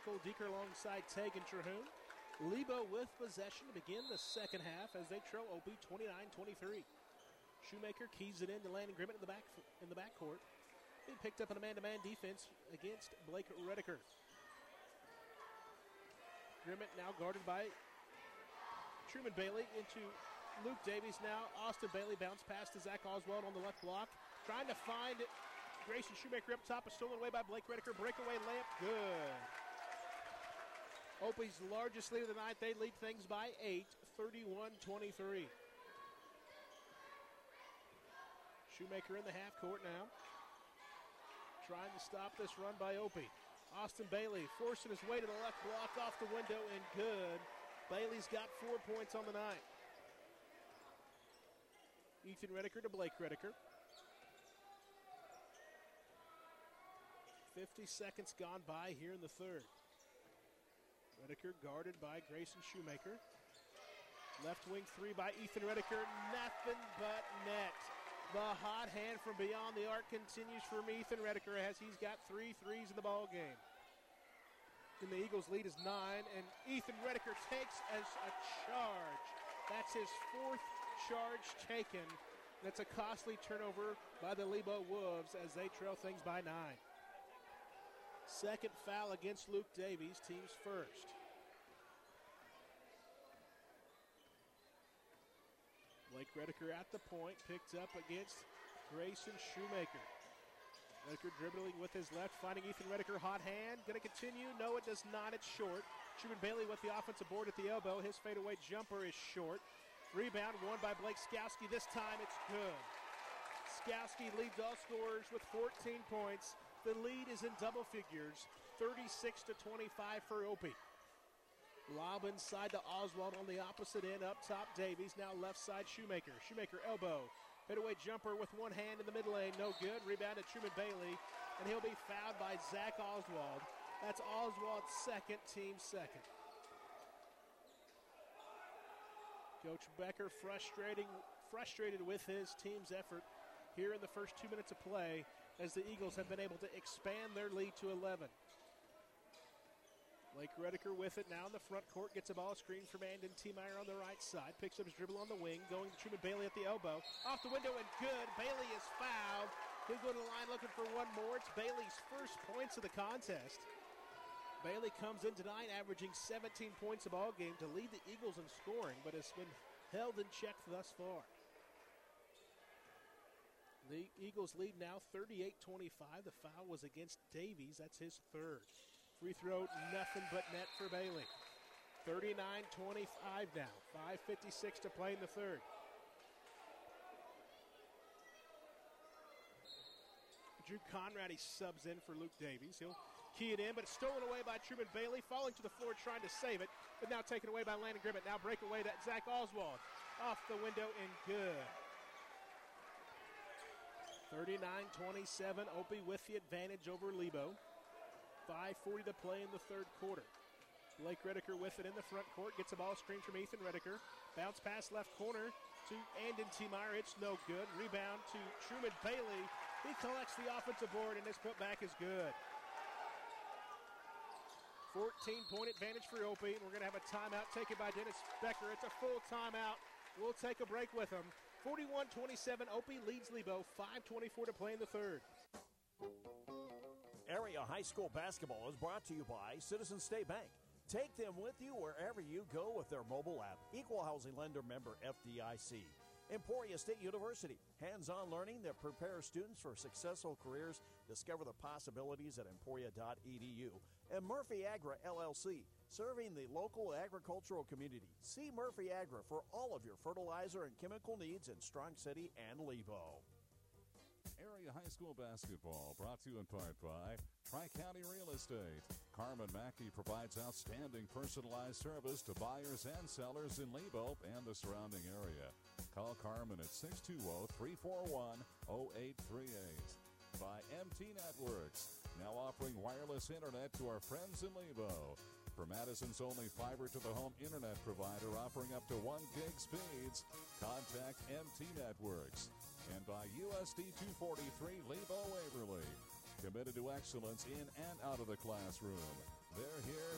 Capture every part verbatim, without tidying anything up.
Michael Deeker alongside Tegan Terhune. Lebo with possession to begin the second half as they trail Opie twenty-nine twenty-three. Shoemaker keys it in to Landon Grimmett in the back in the backcourt. He picked up an man-to-man defense against Blake Redeker. Grimmett now guarded by Truman Bailey into Luke Davies now. Austin Bailey bounced past to Zach Oswald on the left block. Trying to find Grayson Shoemaker up top. A stolen away by Blake Redeker. Breakaway layup. Good. Opie's largest lead of the night. They lead things by eight, thirty-one twenty-three. Shoemaker in the half court now. Trying to stop this run by Opie. Austin Bailey forcing his way to the left block off the window and good. Bailey's got four points on the night. Ethan Redeker to Blake Redeker. fifty seconds gone by here in the third. Redeker guarded by Grayson Shoemaker. Left wing three by Ethan Redeker. Nothing but net. The hot hand from beyond the arc continues for Ethan Redeker as he's got three threes in the ball game. And the Eagles' lead is nine, and Ethan Redeker takes as a charge. That's his fourth charge taken. That's a costly turnover by the Lebo Wolves as they trail things by nine. Second foul against Luke Davies, team's first. Blake Redeker at the point, picked up against Grayson Shoemaker. Redeker dribbling with his left, finding Ethan Redeker, hot hand. Going to continue? No, it does not. It's short. Truman Bailey with the offensive board at the elbow. His fadeaway jumper is short. Rebound won by Blake Skowski. This time it's good. Skowski leads all scorers with fourteen points. The lead is in double figures, thirty-six to twenty-five for Opie. Lob inside to Oswald on the opposite end. Up top, Davies. Now left side, Shoemaker. Shoemaker elbow. Fadeaway jumper with one hand in the middle lane. No good. Rebound to Truman Bailey. And he'll be fouled by Zach Oswald. That's Oswald's second, team second. Coach Becker frustrating, frustrated with his team's effort here in the first two minutes of play as the Eagles have been able to expand their lead to eleven. Blake Redeker with it now in the front court. Gets a ball screen from Andon T-Meyer on the right side. Picks up his dribble on the wing. Going to Truman Bailey at the elbow. Off the window and good. Bailey is fouled. He'll go to the line looking for one more. It's Bailey's first points of the contest. Bailey comes in tonight averaging seventeen points a ball game to lead the Eagles in scoring, but has been held in check thus far. The Eagles lead now thirty-eight twenty-five. The foul was against Davies. That's his third. Free throw, nothing but net for Bailey. thirty-nine twenty-five now. five fifty-six to play in the third. Drew Conrad, he subs in for Luke Davies. He'll key it in, but it's stolen away by Truman Bailey. Falling to the floor trying to save it, but now taken away by Landon Grimmett. Now breakaway to Zach Oswald. Off the window and good. thirty-nine twenty-seven. Opie with the advantage over Lebo. five forty to play in the third quarter. Blake Redeker with it in the front court. Gets a ball screen from Ethan Redeker. Bounce pass left corner to Andon T-Meyer. It's no good. Rebound to Truman Bailey. He collects the offensive board, and this putback is good. fourteen-point advantage for Opie, and we're going to have a timeout taken by Dennis Becker. It's a full timeout. We'll take a break with him. forty-one twenty-seven, Opie leads Lebo. five twenty-four to play in the third. Area High School basketball is brought to you by Citizens State Bank. Take them with you wherever you go with their mobile app. Equal Housing Lender member F D I C. Emporia State University. Hands-on learning that prepares students for successful careers. Discover the possibilities at emporia dot e d u. And Murphy Agra L L C. Serving the local agricultural community. See Murphy Agra for all of your fertilizer and chemical needs in Strong City and Lebo. Area High School basketball brought to you in part by Tri-County Real Estate. Carmen Mackey provides outstanding personalized service to buyers and sellers in Lebo and the surrounding area. Call Carmen at six two zero, three four one, zero eight three eight. By M T Networks, now offering wireless internet to our friends in Lebo. For Madison's only fiber-to-the-home internet provider offering up to one gig speeds, contact M T Networks. And by U S D two forty-three Lebo Waverly. Committed to excellence in and out of the classroom. They're here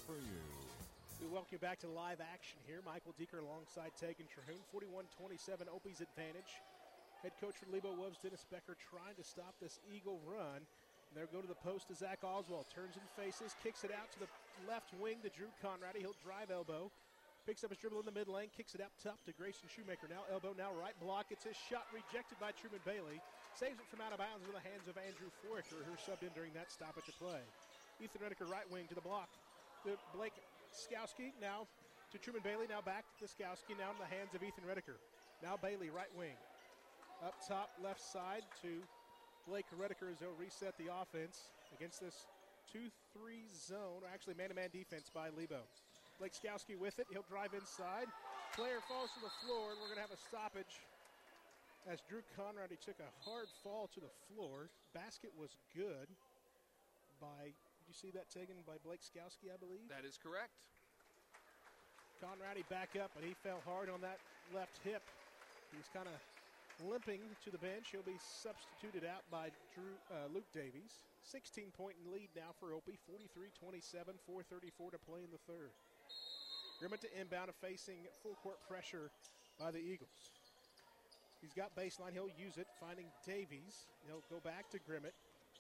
welcome you back to live action here. Michael Deeker alongside Tegan Terhune. forty-one twenty-seven, Opie's advantage. Head coach for Lebo Wolves, Dennis Becker, trying to stop this Eagle run. And they'll go to the post to Zach Oswald. Turns and faces, kicks it out to the left wing to Drew Conrady. He'll drive elbow. Picks up his dribble in the mid lane, kicks it out top to Grayson Shoemaker. Now elbow, now right block. It's his shot rejected by Truman Bailey. Saves it from out of bounds in the hands of Andrew Foraker, who subbed in during that stoppage of play. Ethan Redeker right wing to the block. To Blake Skowski, now to Truman Bailey, now back to Skowski, now in the hands of Ethan Redeker. Now Bailey right wing. Up top left side to Blake Redeker as they'll reset the offense against this two three zone, or actually man-to-man defense by Lebo. Blake Skowski with it. He'll drive inside. Player falls to the floor, and we're going to have a stoppage as Drew Conrady took a hard fall to the floor. Basket was good by, did you see that taken by Blake Skowski, I believe? That is correct. Conrady back up, but he fell hard on that left hip. He's kind of limping to the bench. He'll be substituted out by Drew uh, Luke Davies. sixteen-point lead now for Opie, forty-three twenty-seven, four thirty-four to play in the third. Grimmett to inbound, facing full court pressure by the Eagles. He's got baseline. He'll use it, finding Davies. He'll go back to Grimmett.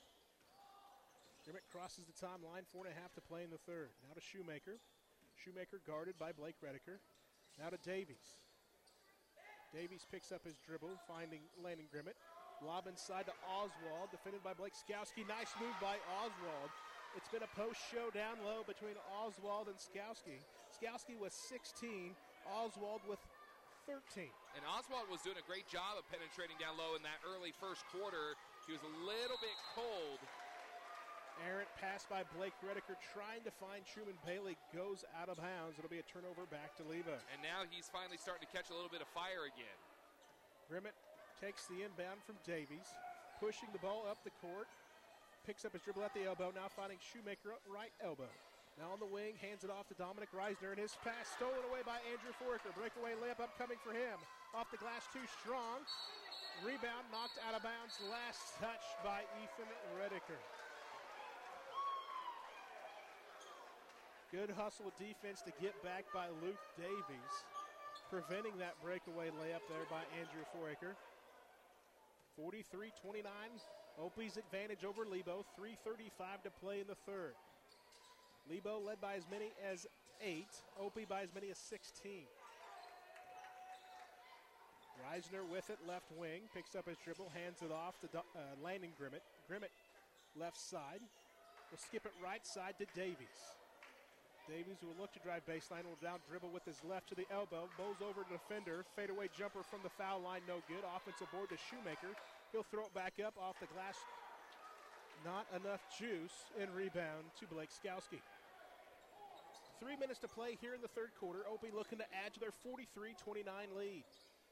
Grimmett crosses the timeline, four and a half to play in the third. Now to Shoemaker. Shoemaker guarded by Blake Redeker. Now to Davies. Davies picks up his dribble, finding Landon Grimmett. Lob inside to Oswald, defended by Blake Skowski. Nice move by Oswald. It's been a post show down low between Oswald and Skowski. Skowski with sixteen, Oswald with thirteen. And Oswald was doing a great job of penetrating down low in that early first quarter. He was a little bit cold. Errant pass by Blake Redeker trying to find Truman Bailey, goes out of bounds. It'll be a turnover back to Lebo. And now he's finally starting to catch a little bit of fire again. Grimmett takes the inbound from Davies, pushing the ball up the court, picks up his dribble at the elbow, now finding Shoemaker up right elbow. Now on the wing, hands it off to Dominic Reisner, and his pass stolen away by Andrew Foraker. Breakaway layup upcoming for him. Off the glass, too strong. Rebound knocked out of bounds. Last touch by Ethan Redeker. Good hustle defense to get back by Luke Davies, preventing that breakaway layup there by Andrew Foraker. forty-three twenty-nine, Opie's advantage over Lebo, three thirty-five to play in the third. Lebo led by as many as eight, Opie by as many as sixteen. Reisner with it, left wing, picks up his dribble, hands it off to uh, Landon Grimmett. Grimmett left side, will skip it right side to Davies. Davies will look to drive baseline, will down dribble with his left to the elbow, bowls over to defender, fadeaway jumper from the foul line, no good. Offensive board to Shoemaker. He'll throw it back up off the glass. Not enough juice, and rebound to Blake Skowski. Three minutes to play here in the third quarter. Opie looking to add to their forty-three twenty-nine lead.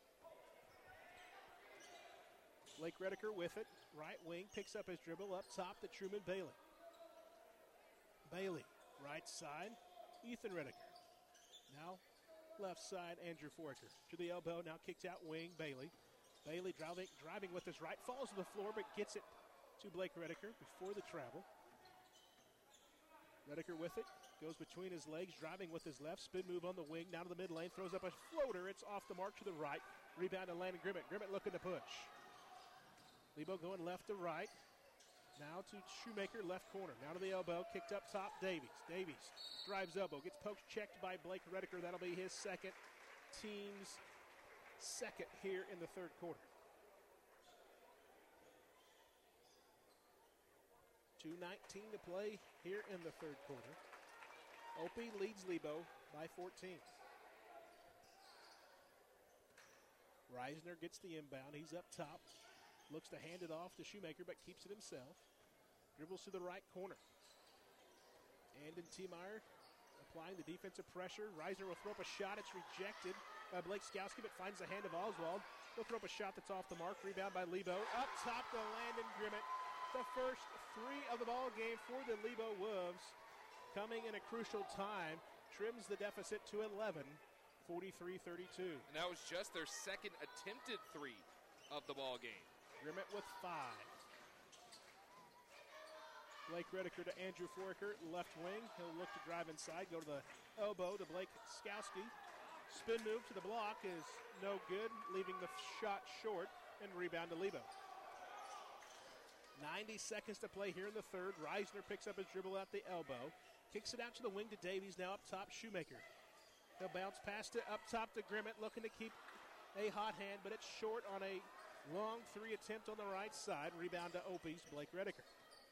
Blake Redeker with it, right wing, picks up his dribble up top to Truman Bailey. Bailey. Right side, Ethan Redeker. Now left side, Andrew Foraker. To the elbow, now kicked out wing, Bailey. Bailey driving, driving with his right, falls to the floor, but gets it to Blake Redeker before the travel. Redeker with it, goes between his legs, driving with his left, spin move on the wing, down to the mid lane, throws up a floater. It's off the mark to the right. Rebound to Landon Grimmett. Grimmett looking to push. Lebo going left to right. Now to Shoemaker, left corner. Now to the elbow, kicked up top, Davies. Davies drives elbow, gets poked, checked by Blake Redeker. That'll be his second, team's second here in the third quarter. two nineteen to play here in the third quarter. Opie leads Lebo by fourteen. Reisner gets the inbound. He's up top. Looks to hand it off to Shoemaker, but keeps it himself. Dribbles to the right corner. Andon Tiemeyer applying the defensive pressure. Reisner will throw up a shot. It's rejected by Blake Skowski, but finds the hand of Oswald. He'll throw up a shot that's off the mark. Rebound by Lebo. Up top to Landon Grimmett. The first three of the ball game for the Lebo Wolves. Coming in a crucial time. Trims the deficit to eleven, forty-three thirty-two. And that was just their second attempted three of the ball game. Grimmett with five. Blake Redeker to Andrew Foraker, left wing. He'll look to drive inside, go to the elbow to Blake Skowski. Spin move to the block is no good, leaving the shot short, and rebound to Lebo. ninety seconds to play here in the third. Reisner picks up his dribble at the elbow. Kicks it out to the wing to Davies, now up top, Shoemaker. He'll bounce past it up top to Grimmett, looking to keep a hot hand, but it's short on a long three attempt on the right side. Rebound to Opie's Blake Redeker.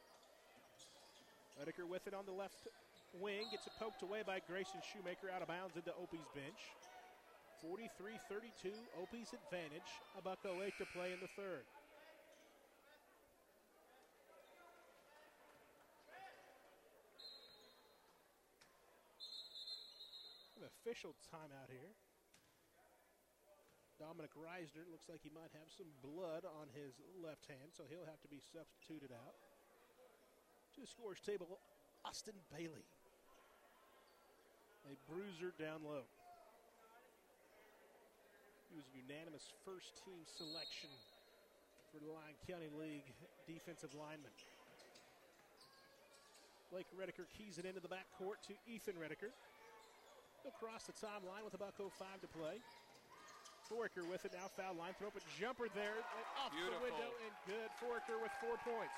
Redeker with it on the left wing, gets it poked away by Grayson Shoemaker out of bounds into Opie's bench. forty-three thirty-two, Opie's advantage. A buck oh eight to play in the third. An official timeout here. Dominic Reisner looks like he might have some blood on his left hand, so he'll have to be substituted out. To the scores table, Austin Bailey. A bruiser down low. He was a unanimous first-team selection for the Lyon County League defensive lineman. Blake Redeker keys it into the backcourt to Ethan Redeker. He'll cross the timeline with about oh five to play. Foraker with it now, foul line, throw up a jumper there, and off Beautiful. the window, and good. Foraker with four points.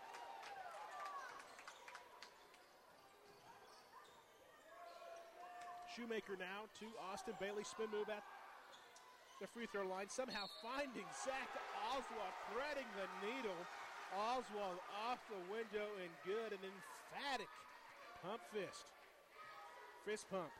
Shoemaker now to Austin Bailey, spin move at the free throw line, somehow finding Zach Oswald, threading the needle. Oswald off the window and good, an emphatic pump fist. Fist pump.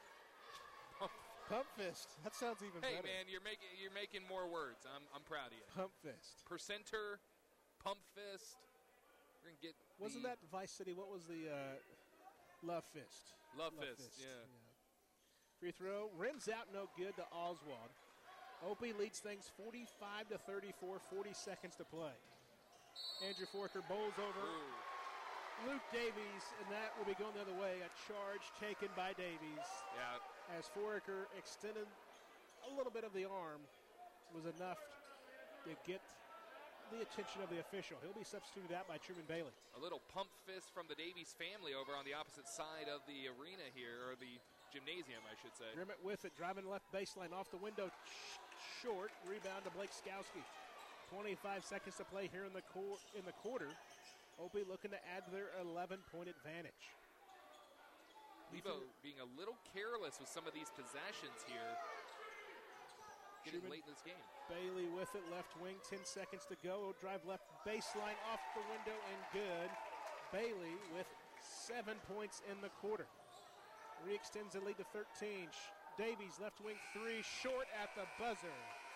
Pump fist. That sounds even Hey, better. man, you're making you're making more words. I'm I'm proud of you. Pump fist. Percenter, pump fist. We're gonna get. Wasn't the that Vice City? What was the uh, love fist? Love, fist, yeah. Free throw rims out, no good to Oswald. Opie leads things forty-five to thirty-four. forty seconds to play. Andrew Foraker bowls over Ooh. Luke Davies, and that will be going the other way. A charge taken by Davies. Yeah. As Foraker extended a little bit of the arm, was enough to get the attention of the official. He'll be substituted out by Truman Bailey. A little pump fist from the Davies family over on the opposite side of the arena here, or the gymnasium, I should say. Grimmett with it, driving left baseline off the window, sh- short. Rebound to Blake Skowski. twenty-five seconds to play here in the cor- in the quarter. Opie looking to add their eleven-point advantage. Lebo being a little careless with some of these possessions here. Getting Truman late in this game. Bailey with it, left wing, ten seconds to go. Drive left baseline off the window and good. Bailey with seven points in the quarter. Re-extends the lead to thirteen. Davies left wing three, short at the buzzer.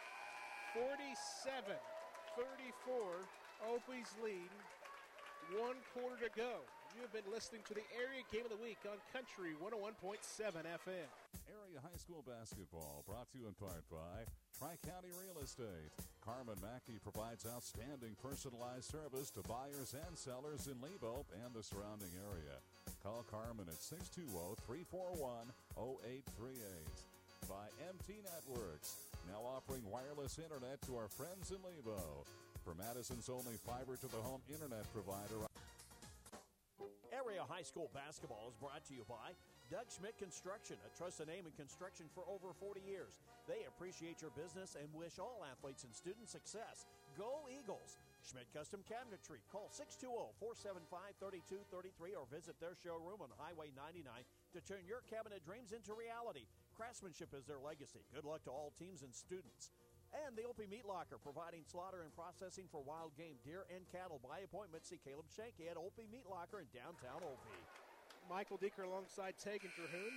forty-seven thirty-four, Opie's lead. One quarter to go. You have been listening to the Area Game of the Week on Country one oh one point seven F M. Area High School basketball brought to you in part by Tri-County Real Estate. Carmen Mackey provides outstanding personalized service to buyers and sellers in Lebo and the surrounding area. Call Carmen at six two zero, three four one, zero eight three eight. By M T Networks, now offering wireless internet to our friends in Lebo. For Madison's only fiber-to-the-home internet provider. Area High School basketball is brought to you by Doug Schmidt Construction, a trusted name in construction for over forty years. They appreciate your business and wish all athletes and students success. Go Eagles! Schmidt Custom Cabinetry. Call six two zero, four seven five, three two three three or visit their showroom on Highway ninety-nine to turn your cabinet dreams into reality. Craftsmanship is their legacy. Good luck to all teams and students. And the Opie Meat Locker, providing slaughter and processing for wild game, deer, and cattle. By appointment, see Caleb Shanky at Opie Meat Locker in downtown Opie. Michael Deeker alongside Tegan Terhune.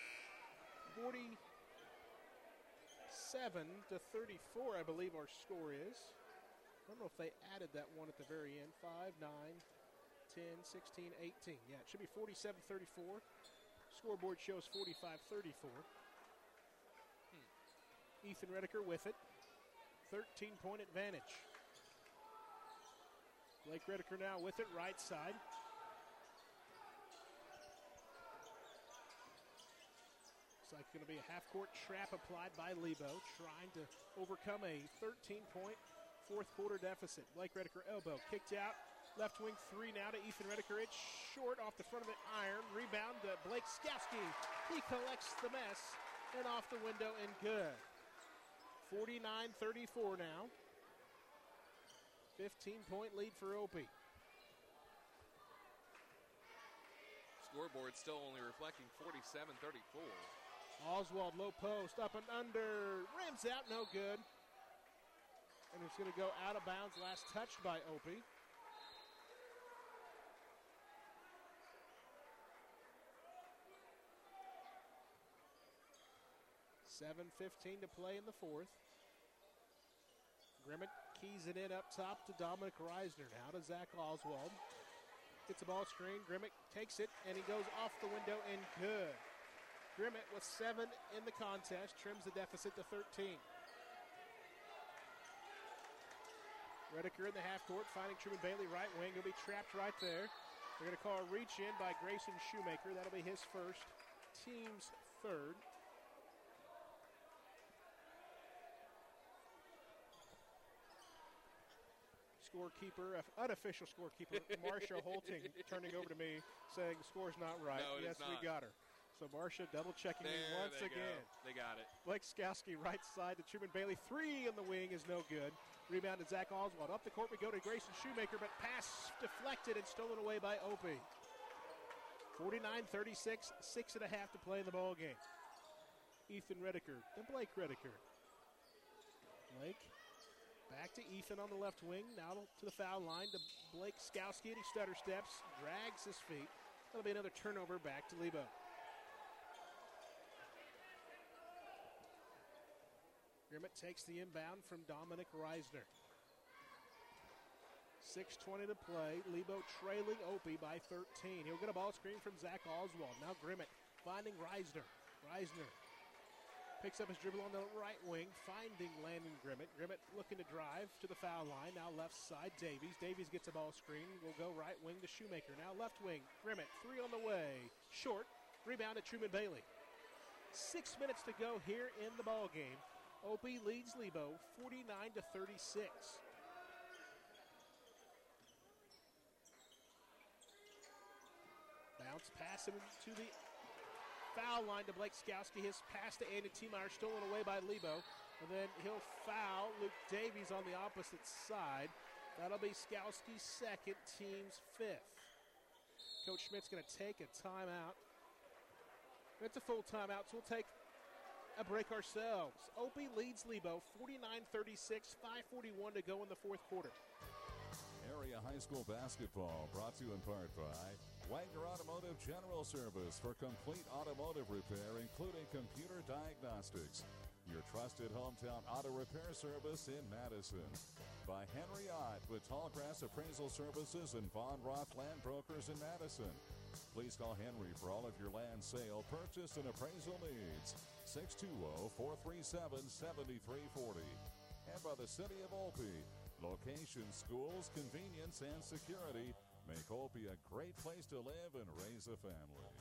forty-seven to thirty-four, I believe our score is. I don't know if they added that one at the very end. five, nine, ten, sixteen, eighteen. Yeah, it should be forty-seven thirty-four. Scoreboard shows forty-five thirty-four. Hmm. Ethan Redeker with it. thirteen-point advantage. Blake Redeker now with it, right side. Looks like going to be a half-court trap applied by Lebo, trying to overcome a thirteen-point fourth-quarter deficit. Blake Redeker elbow kicked out Left wing three now to Ethan Redeker. It's short off the front of the iron. Rebound to Blake Skowski. He collects the mess and off the window and good. forty-nine thirty-four now. fifteen-point lead for Opie. Scoreboard still only reflecting forty-seven thirty-four. Oswald, low post, up and under. Rims out, no good. And it's going to go out of bounds. Last touched by Opie. seven fifteen to play in the fourth. Grimmett keys it in up top to Dominic Reisner. Now to Zach Oswald. Gets the ball screen. Grimmett takes it, and he goes off the window and good. Grimmett with seven in the contest. Trims the deficit to thirteen. Redeker in the half court, finding Truman Bailey right wing. He'll be trapped right there. They're going to call a reach in by Grayson Shoemaker. That'll be his first, team's third. Scorekeeper, unofficial scorekeeper, Marcia Holting, turning over to me, saying the score's not right. No, it yes, is not. we got her. So Marcia double checking me There once they again. go. They got it. Blake Skowski, right side to Truman Bailey. Three in the wing is no good. Rebound to Zach Oswald. Up the court we go to Grayson Shoemaker, but pass deflected and stolen away by Opie. forty-nine thirty-six, six and a half to play in the ball game. Ethan Redeker, then Blake Redeker. Blake. Back to Ethan on the left wing. Now to the foul line to Blake Skowski. He stutter steps, drags his feet. That'll be another turnover back to Lebo. Grimmett takes the inbound from Dominic Reisner. six twenty to play. Lebo trailing Opie by thirteen. He'll get a ball screen from Zach Oswald. Now Grimmett finding Reisner. Reisner picks up his dribble on the right wing, finding Landon Grimmett. Grimmett looking to drive to the foul line. Now left side, Davies. Davies gets a ball screen. Will go right wing to Shoemaker. Now left wing, Grimmett. Three on the way. Short. Rebound at Truman Bailey. Six minutes to go here in the ball game. Opie leads Lebo forty-nine to thirty-six. Bounce pass him to the foul line to Blake Skowski. His pass to Andy Tiemeyer stolen away by Lebo. And then he'll foul Luke Davies on the opposite side. That'll be Skowski's second, team's fifth. Coach Schmidt's going to take a timeout. It's a full timeout, so we'll take a break ourselves. Opie leads Lebo forty-nine thirty-six, five forty-one to go in the fourth quarter. Area High School basketball brought to you in part by Wagner Automotive General Service for complete automotive repair, including computer diagnostics. Your trusted hometown auto repair service in Madison. By Henry Ott with Tallgrass Appraisal Services and Von Roth Land Brokers in Madison. Please call Henry for all of your land sale, purchase, and appraisal needs. six two zero, four three seven, seven three four zero. And by the City of Opie. Location, schools, convenience, and security make Opie a great place to live and raise a family.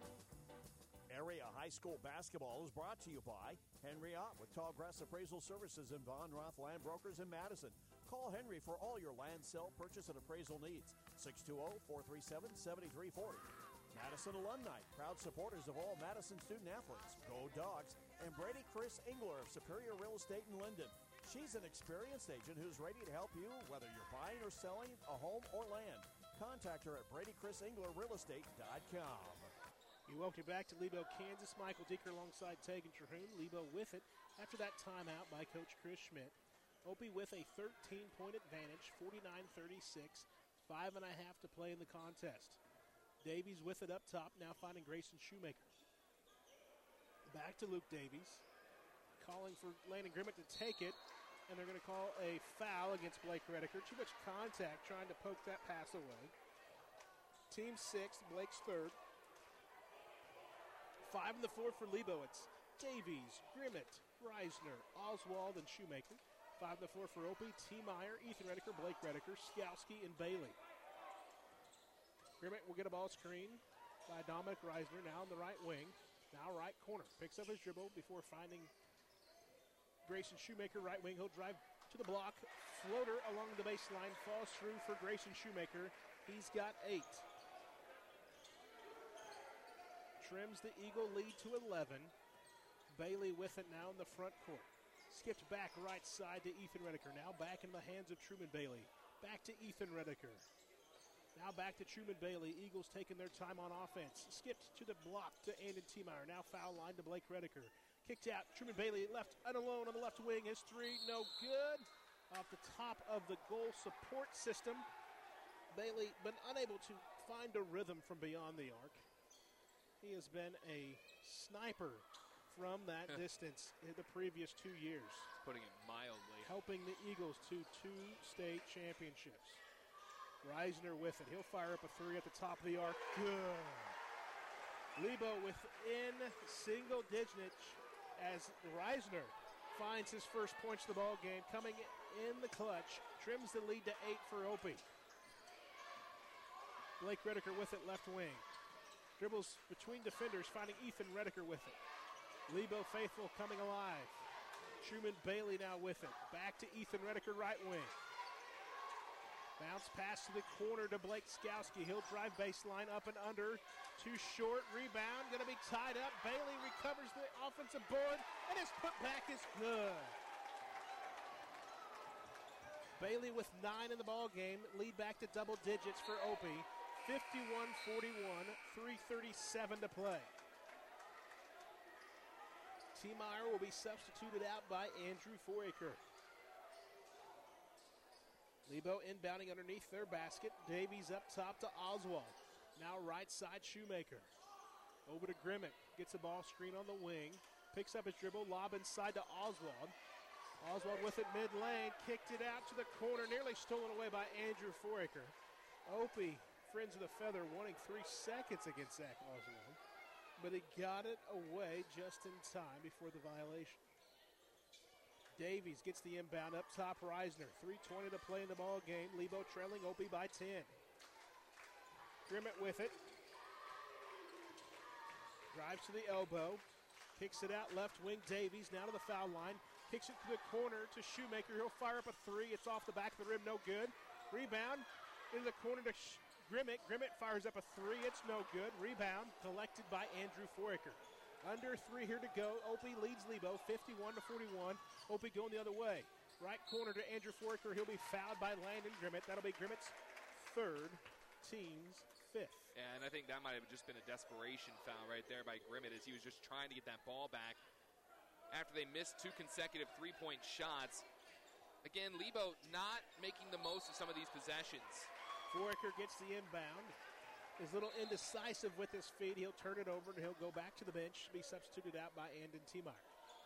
Area High School basketball is brought to you by Henry Ott with Tallgrass Appraisal Services and Von Roth Land Brokers in Madison. Call Henry for all your land sale, purchase, and appraisal needs. six two zero, four three seven, seven three four zero. Madison Alumni, proud supporters of all Madison student athletes. Go Dogs. And Brady Chris Engler of Superior Real Estate in Linden. She's an experienced agent who's ready to help you, whether you're buying or selling a home or land. Contact her at Brady Chris Engler Real Estate dot com. We welcome you back to Lebo, Kansas. Michael Deeker alongside Tegan Terhune. Lebo with it after that timeout by Coach Chris Schmidt. Opie with a thirteen-point advantage, forty-nine thirty-six. Five and a half to play in the contest. Davies with it up top, now finding Grayson Shoemaker. Back to Luke Davies. Calling for Landon Grimmett to take it. And they're going to call a foul against Blake Redeker. Too much contact trying to poke that pass away. Team sixth, Blake's third. Five in the fourth for Lebo. It's Davies, Grimmett, Reisner, Oswald, and Shoemaker. Five in the fourth for Opie, Tiemeyer, Ethan Redeker, Blake Redeker, Skowski, and Bailey. Grimmett will get a ball screen by Dominic Reisner, now on the right wing. Now right corner. Picks up his dribble before finding Grayson Shoemaker, right wing. He'll drive to the block, floater along the baseline falls through for Grayson Shoemaker. He's got eight. Trims the Eagle lead to eleven. Bailey with it now in the front court. Skipped back right side to Ethan Redeker. Now back in the hands of Truman Bailey. Back to Ethan Redeker. Now back to Truman Bailey. Eagles taking their time on offense. Skipped to the block to Andon Tiemeyer. Now foul line to Blake Redeker. Kicked out. Truman Bailey left and alone on the left wing. His three, no good. Off the top of the goal support system. Bailey been unable to find a rhythm from beyond the arc. He has been a sniper from that distance in the previous two years. Putting it mildly. Helping the Eagles to two state championships. Reisner with it. He'll fire up a three at the top of the arc. Good. Lebo within single digits as Reisner finds his first points of the ball game. Coming in the clutch. Trims the lead to eight for Opie. Blake Redeker with it left wing. Dribbles between defenders, finding Ethan Redeker with it. Lebo faithful coming alive. Truman Bailey now with it. Back to Ethan Redeker, right wing. Bounce pass to the corner to Blake Skowski. He'll drive baseline up and under. Too short. Rebound. Going to be tied up. Bailey recovers the offensive board, and his putback is good. Bailey with nine in the ball game. Lead back to double digits for Opie. fifty-one forty-one, three thirty-seven to play. Tiemeyer will be substituted out by Andrew Foraker. Lebo inbounding underneath their basket. Davies up top to Oswald. Now right side Shoemaker. Over to Grimmett. Gets a ball screen on the wing. Picks up his dribble. Lob inside to Oswald. Oswald with it mid-lane. Kicked it out to the corner. Nearly stolen away by Andrew Foraker. Opie, friends of the feather, wanting three seconds against Zach Oswald. But he got it away just in time before the violation. Davies gets the inbound up top. Reisner, three twenty to play in the ball game. Lebo trailing Opie by ten. Grimmett with it. Drives to the elbow. Kicks it out left wing. Davies now to the foul line. Kicks it to the corner to Shoemaker. He'll fire up a three. It's off the back of the rim. No good. Rebound into the corner to Sh- Grimmett. Grimmett fires up a three. It's no good. Rebound collected by Andrew Foraker. Under three here to go. Opie leads Lebo fifty-one to forty-one. Opie going the other way. Right corner to Andrew Foraker. He'll be fouled by Landon Grimmett. That'll be Grimmett's third, team's fifth. Yeah, and I think that might have just been a desperation foul right there by Grimmett as he was just trying to get that ball back after they missed two consecutive three-point shots. Again, Lebo not making the most of some of these possessions. Foraker gets the inbound. Is a little indecisive with his feet. He'll turn it over and he'll go back to the bench, be substituted out by Andon Tiemeyer.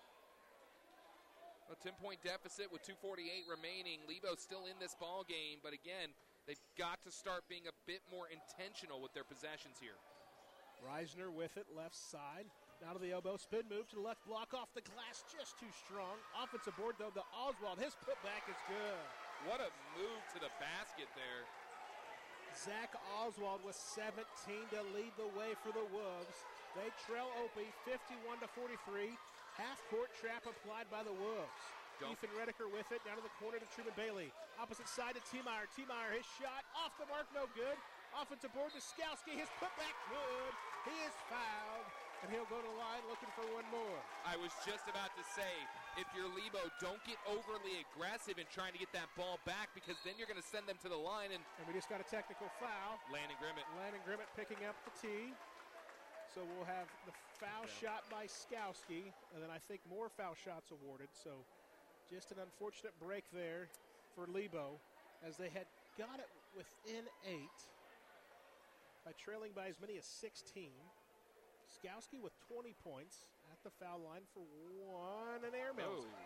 A ten-point deficit with two forty-eight remaining. Lebo still in this ball game, but again, they've got to start being a bit more intentional with their possessions here. Reisner with it, left side. Now to the elbow, spin move to the left block off the glass, just too strong. Offensive board, though, to Oswald. His putback is good. What a move to the basket there. Zach Oswald with seventeen to lead the way for the Wolves. They trail Opie fifty-one to forty-three. Half-court trap applied by the Wolves. Don't. Ethan Redeker with it, down to the corner to Truman Bailey. Opposite side to Tiemeyer. Tiemeyer, his shot off the mark, no good. Offensive board to Skowski. His putback good. He is fouled, and he'll go to the line looking for one more. I was just about to say, if you're Lebo, don't get overly aggressive in trying to get that ball back because then you're going to send them to the line. And, and we just got a technical foul. Landon Grimmett. Landon Grimmett picking up the tee. So we'll have the foul yeah. shot by Skowski, and then I think more foul shots awarded. So just an unfortunate break there for Lebo as they had got it within eight by trailing by as many as sixteen. Skowski with twenty points at the foul line for one, and airmails. Oh.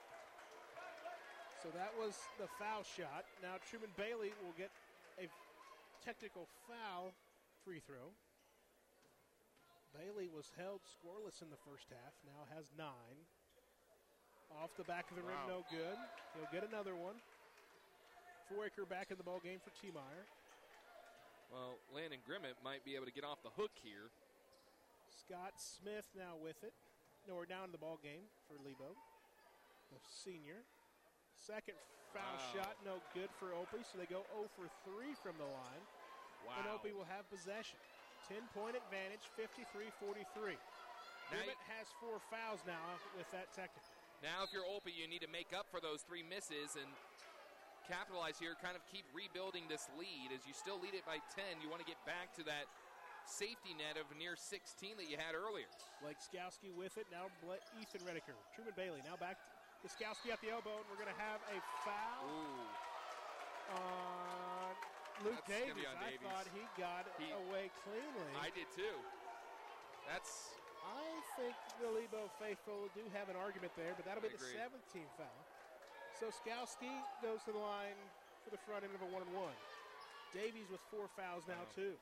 So that was the foul shot. Now Truman Bailey will get a technical foul free throw. Bailey was held scoreless in the first half, now has nine. Off the back of the rim, wow. no good. He'll get another one. Foraker back in the ball game for Tiemeyer. Well, Landon Grimmett might be able to get off the hook here. Scott Smith now with it. No, we're down in the ball game for Lebo, the senior. Second foul Wow. shot, no good for Opie, so they go zero for three from the line. Wow. And Opie will have possession. ten-point advantage, fifty-three forty-three. Now Grimmett you- has four fouls now with that technical. Now, if you're Opie, you need to make up for those three misses and capitalize here, kind of keep rebuilding this lead. As you still lead it by ten, you want to get back to that safety net of near sixteen that you had earlier. Blake Skowski with it. Now Bla- Ethan Redeker. Truman Bailey now back to Skowski at the elbow, and we're going to have a foul Ooh. on Luke That's gonna be Davies. on I Davies. thought he got it He- away cleanly. I did too. That's I think the Lebo faithful do have an argument there, but that'll be I the agree. seventh team foul. So Skowski goes to the line for the front end of a one and one. Davies with four fouls now, Wow. too.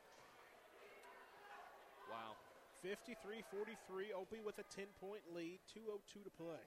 wow. fifty-three forty-three, Opie with a ten-point lead, two oh two to play.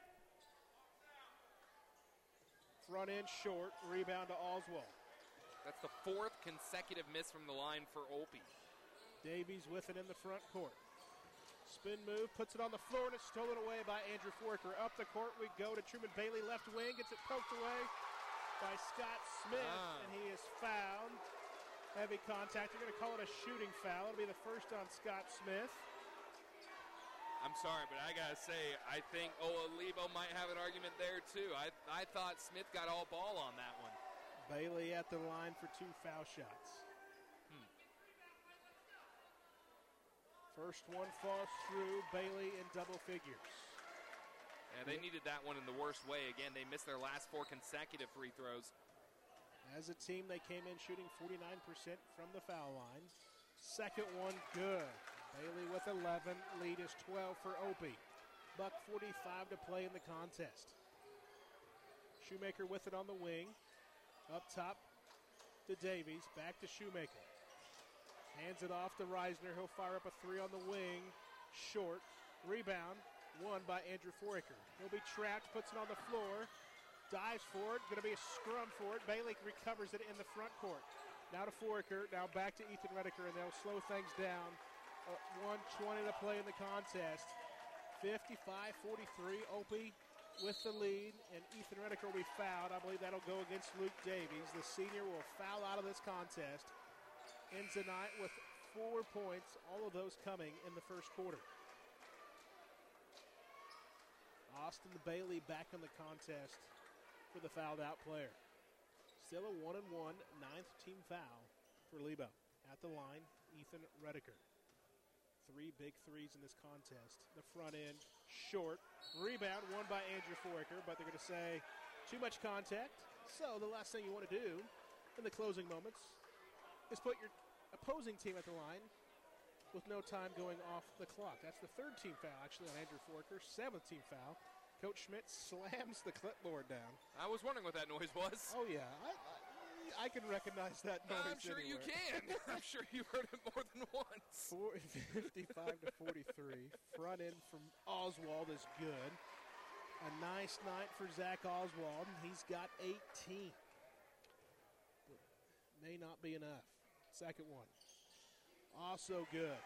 Front end short, rebound to Oswald. That's the fourth consecutive miss from the line for Opie. Davies with it in the front court. Spin move, puts it on the floor, and it's stolen away by Andrew Forker. Up the court we go to Truman Bailey, left wing, gets it poked away by Scott Smith, Ah. and he is fouled. Heavy contact. They're going to call it a shooting foul. It'll be the first on Scott Smith. I'm sorry, but I gotta say, I think Oladipo might have an argument there too. I I thought Smith got all ball on that one. Bailey at the line for two foul shots. Hmm. First one falls through. Bailey in double figures. Yeah, they needed that one in the worst way. Again, they missed their last four consecutive free throws. As a team, they came in shooting forty-nine percent from the foul line. Second one, good. Bailey with eleven. Lead is twelve for Opie. Buck forty-five to play in the contest. Shoemaker with it on the wing. Up top to Davies. Back to Shoemaker. Hands it off to Reisner. He'll fire up a three on the wing. Short. Rebound. Won by Andrew Foraker. He'll be trapped. Puts it on the floor. Dives for it. Going to be a scrum for it. Bailey recovers it in the front court. Now to Foraker. Now back to Ethan Redeker, and they'll slow things down. Uh, one twenty to play in the contest. fifty-five forty-three. Opie with the lead, and Ethan Redeker will be fouled. I believe that'll go against Luke Davies. The senior will foul out of this contest. Ends the night with four points, all of those coming in the first quarter. Austin Bailey back in the contest for the fouled out player. Still a one and one, ninth team foul for Lebo. At the line, Ethan Redeker. Three big threes in this contest. The front end short. Rebound won by Andrew Foraker, but they're going to say too much contact. So the last thing you want to do in the closing moments is put your opposing team at the line with no time going off the clock. That's the third team foul actually on Andrew Foraker. Seventh team foul. Coach Schmidt slams the clipboard down. I was wondering what that noise was. Oh yeah, I, I, I can recognize that noise. I'm sure you anywhere. can. I'm sure you heard it more than once. Four, fifty-five to forty-three. Front end from Oswald is good. A nice night for Zach Oswald. He's got eighteen. But may not be enough. Second one. Also good.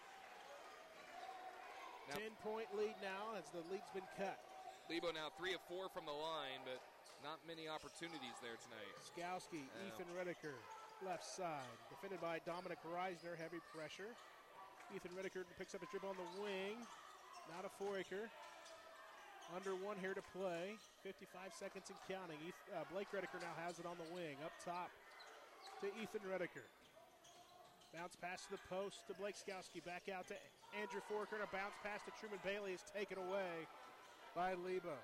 Now- Ten-point lead now as the lead's been cut. Lebo now three of four from the line, but not many opportunities there tonight. Skowski, Yeah. Ethan Redeker, left side. Defended by Dominic Reisner, heavy pressure. Ethan Redeker picks up a dribble on the wing. Now to Foraker. Under one here to play. fifty-five seconds and counting. Eth- uh, Blake Redeker now has it on the wing. Up top to Ethan Redeker. Bounce pass to the post to Blake Skowski. Back out to Andrew Foraker. And a bounce pass to Truman Bailey is taken away by Lebo.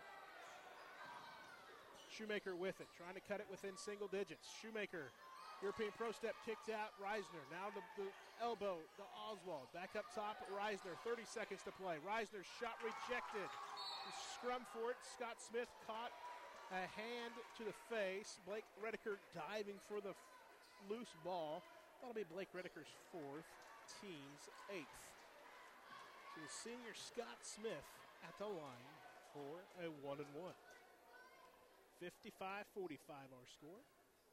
Shoemaker with it, trying to cut it within single digits. Shoemaker, European pro step kicked out. Reisner now the, the elbow to Oswald. Back up top, Reisner, thirty seconds to play. Reisner's shot rejected. The scrum for it. Scott Smith caught a hand to the face. Blake Redeker diving for the f- loose ball. That'll be Blake Redeker's fourth, team's eighth. So the senior Scott Smith at the line for a one and one. fifty-five forty-five our score.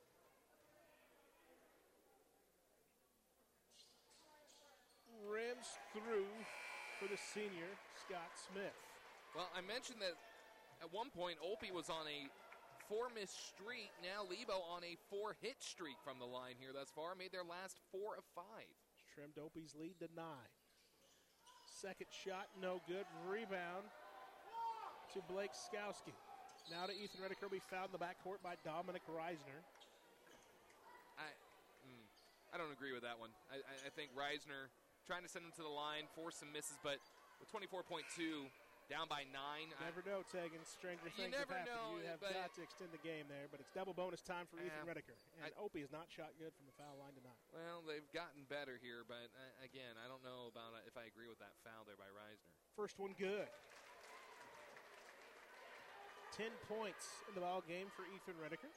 Rims through for the senior Scott Smith. Well, I mentioned that at one point Opie was on a four-miss streak. Now Lebo on a four-hit streak from the line here thus far. Made their last four of five. Trimmed Opie's lead to nine. Second shot, no good. Rebound to Blake Skowski. Now to Ethan Redeker. Be fouled in the backcourt by Dominic Reisner. I mm, I don't agree with that one. I, I, I think Reisner trying to send him to the line, force some misses, but with twenty-four point two, down by nine. Never I, know, Tegan. Stranger you things never have happened. know, You have got to extend the game there, but it's double bonus time for uh, Ethan Redeker. And I, Opie has not shot good from the foul line tonight. Well, they've gotten better here, but uh, again, I don't know about uh, if I agree with that foul there by Reisner. First one good. Ten points in the ball game for Ethan Redeker.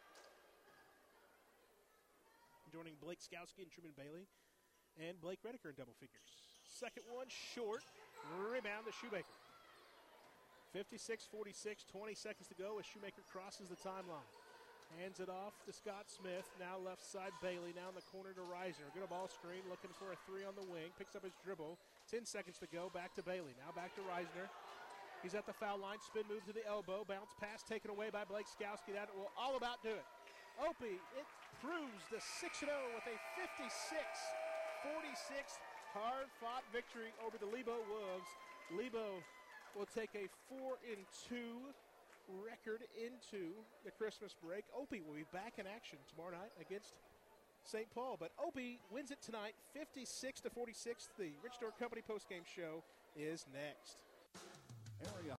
Joining Blake Skowski and Truman Bailey. And Blake Redeker in double figures. Second one short. Rebound to Shoemaker. fifty-six forty-six, twenty seconds to go as Shoemaker crosses the timeline. Hands it off to Scott Smith. Now left side Bailey. Now in the corner to Reisner. Good a ball screen. Looking for a three on the wing. Picks up his dribble. Ten seconds to go. Back to Bailey. Now back to Reisner. He's at the foul line. Spin move to the elbow. Bounce pass taken away by Blake Skowski. That will all about do it. Opie, it proves the six and oh with a fifty-six forty-six hard-fought victory over the Lebo Wolves. Lebo will take a four and two record into the Christmas break. Opie will be back in action tomorrow night against Saint Paul. But Opie wins it tonight, fifty-six to forty-six. The Rich Door Company postgame show is next. Area